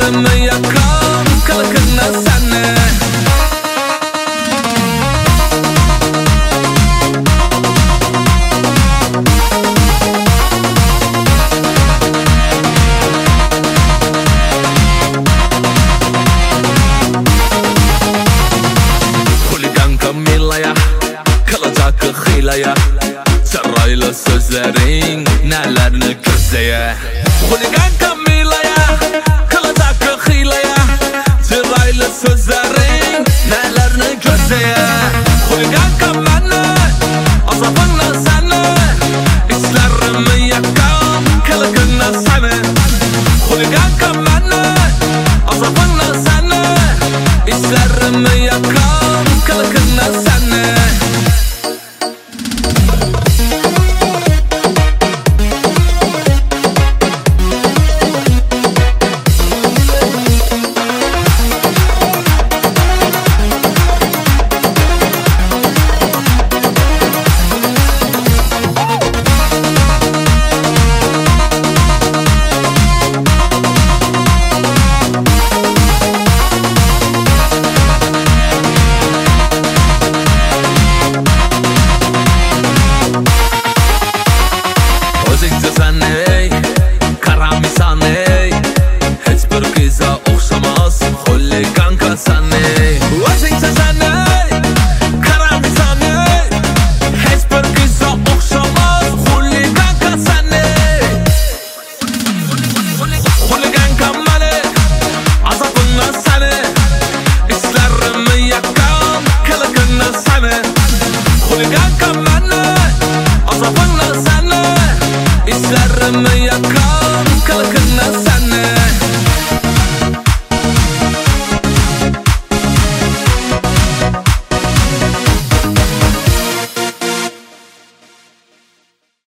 İşlerimi yakan kılıkına seni. Huligan Camilla'ya kalacak hıylaya, çaraylı sözlerin nelerini gözleye. Huligan Camilla'ya kalacak hıylaya, çaraylı sözlerin nelerini gözleye. Huligan Camilla'ya azabınla seni, işlerimi yakan kılıkına seni. Huligan Camilla'ya azabınla seni, işlerimi yakan kılıkına seni. Huligan Camilla'ya azabınla seni, işlerimi yakan